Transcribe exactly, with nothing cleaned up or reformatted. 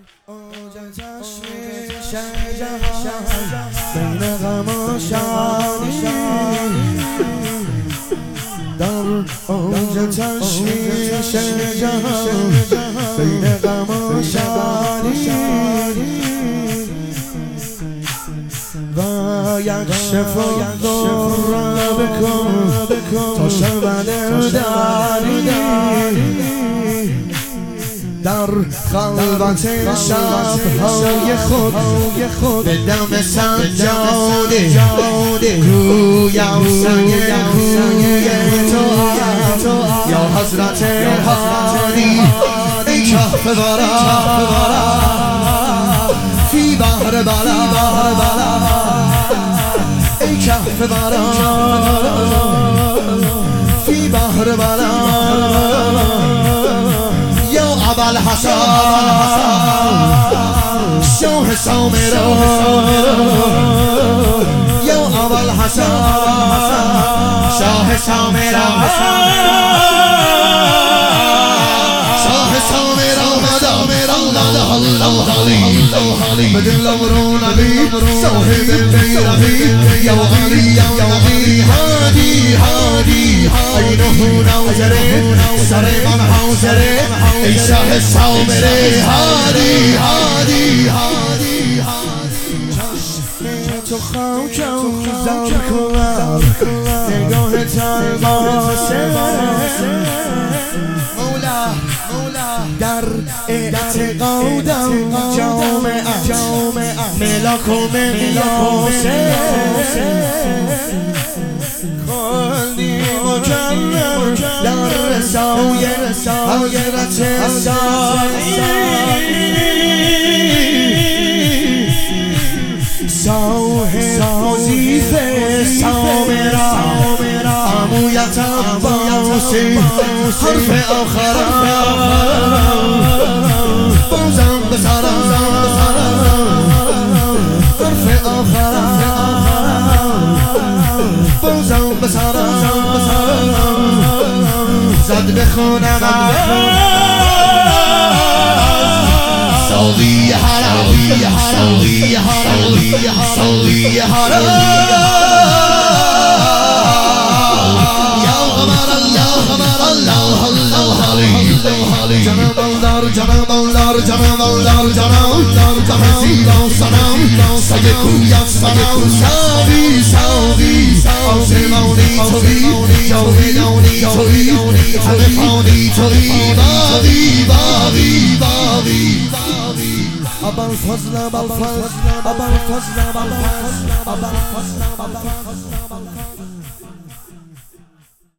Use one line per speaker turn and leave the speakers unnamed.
اوج تشویش جهان بین غم و شادی در اوج تشویش جهان بین غم و شادی و یکشف الضر بکن تا شود داری در خلوت شب‌های خود به دم سجاده گویم سنگ کوی تو یا حضرت هادی ای کهف ورا فی بحر بلا ای کهف ورا فی بحر بلا ابا الحسن شوه سامرا یا ابا الحسن شاه سامرا شاه سامرا الله الله علي بدل امر نبي صاحب البيربي يا علي يا علي هادي هادي عينه نوزره سر من حوزره ای شاه سامره هادی هادی هادی چشم تو خاکم زر کنم نگاه تلباسه مولا در اعتقادم جامعه ملاک و مقیاسه خالی مکرم در سایه حضرت سالی صاحب وظیفه سامرا عمویت عباسی حرف آخرم بازم بسرم حرف آخرم بازم بسرم زد بخونم صلی حرام صلی حرام صلی حرام یا قمر الله قمر الله الله علی جناب الله جناب الله جناب الله جناب الله جناب زیبا سلام سگ کویا سلام ساوی ساوی آسمانی توی جاودانی توی همه فانی توی باوی باوی باوی ابا الفضل ابا الفضل ابا الفضل ابا الفضل ابا الفضل ابا الفضل